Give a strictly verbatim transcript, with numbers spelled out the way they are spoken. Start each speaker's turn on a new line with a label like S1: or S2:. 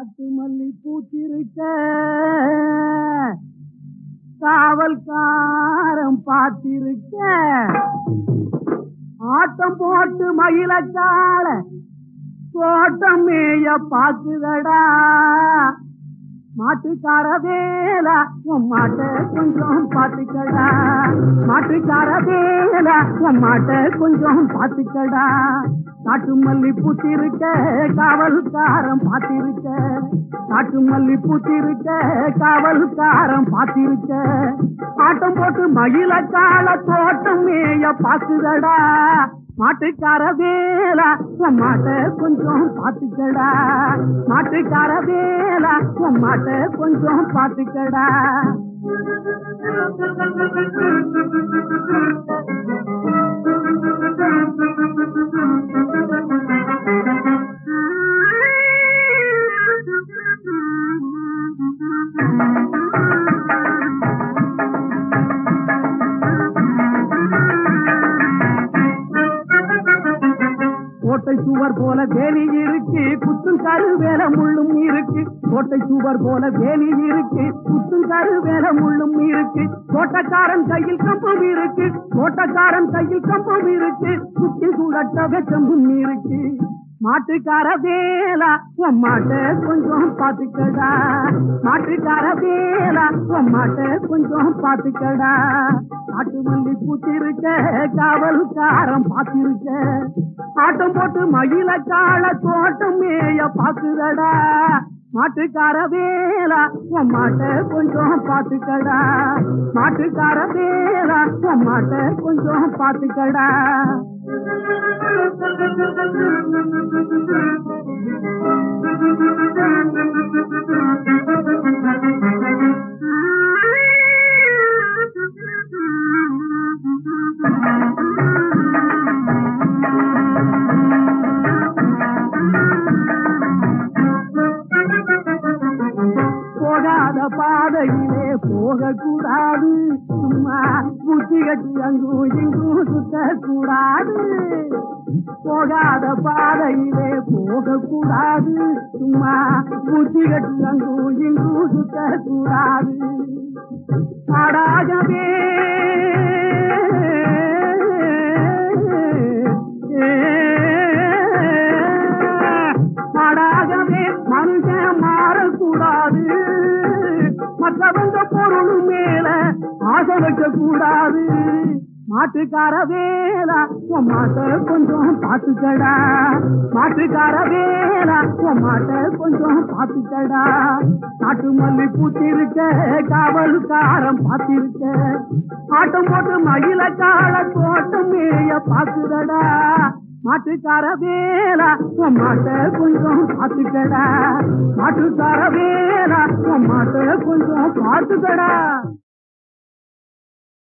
S1: காட்டு மல்லி பூத்திருக்க காவல்காரம் பார்த்திருக்க ஆட்டம் போட்டு மயிலக்கால தோட்டம் மேய பாக்குதடா மாட்டுக்கார வேலா உன் மாட்ட கொஞ்சம் பாத்துக்கடா மாட்டுக்கார வேலா உன் மாட்ட கொஞ்சம் பாத்துக்கடா காட்டு மல்லி பூத்திருக்க காவல்காரம் பார்த்திருக்க காட்டு மல்லி பூத்திருக்க காவல்காரம் பார்த்திருக்க ஆட்டம் போட்டு மயிலக்கால தோட்டம் மேய பாக்குதடா மாட்டுக்கார வேலா உன் மாட்ட கொஞ்சம் பாத்துக்கடா மாட்டுக்கார வேலா உன் மாட்ட கொஞ்சம் பாத்துக்கடா கோட்டை சுவர் போல வேலி இருக்கு குத்தும் கரு வேல முள்ளும் இருக்கு கோட்டை சுவர் போல வேலி இருக்கு குத்தும் கரு வேல முள்ளும் இருக்கு தோட்டக்காரன் கையில் கம்பம் இருக்கு தோட்டக்காரன் கையில் கம்பம் இருக்கு சுத்தி சுழட்ட வெச்சம்பும் இருக்கு மாட்டுக்கார வேலா உன் மாட்ட கொஞ்சம் பாத்துக்கடா மாட்டுக்கார வேலா உன் மாட்ட கொஞ்சம் பாத்துக்கடா காட்டு மல்லி பூத்திருக்க காவல்காரம் பார்த்திருக்க ஆட்டம் போட்டு மயிலக்கால தோட்டம் மேய பாக்குதடா மாட்டுக்கார வேலா உன் மாட்ட கொஞ்சம் பாத்துக்கடா மாட்டுக்கார வேலா உன் மாட்ட கொஞ்சம் பாத்துக்கடா போகாத பாதையிலே போகக்கூடாது சும்மா புத்தி கட்டி அங்கும் இங்கும் சுத்தக்கூடாது போகாத பாதையிலே போகக்கூடாது சும்மா புத்தி கட்டி அங்கும் இங்கும் சுத்தக்கூடாது பாடாகவே பாடாகவே மனுஷன் மாறக்கூடாது மற்றவங்க பொருள் மேல ஆசை வைக்க கூடாது மாட்டுக்கார வேலா உன் மாட்ட கொஞ்சம் பாத்துக்கடா மாட்டுக்கார வேலா உன் மாட்ட கொஞ்சம் பாத்துக்கடா காட்டு மல்லி பூத்திருக்க காவல்காரம் பார்த்திருக்க ஆட்டம் போட்டு மயிலக்கால தோட்டம் மேய பாக்குதடா மாட்டுக்கார வேலா உன் மாட்ட கொஞ்சம் பாத்துக்கடா மாட்டுக்கார வேலா உன் மாட்ட கொஞ்சம் பாத்துக்கடா.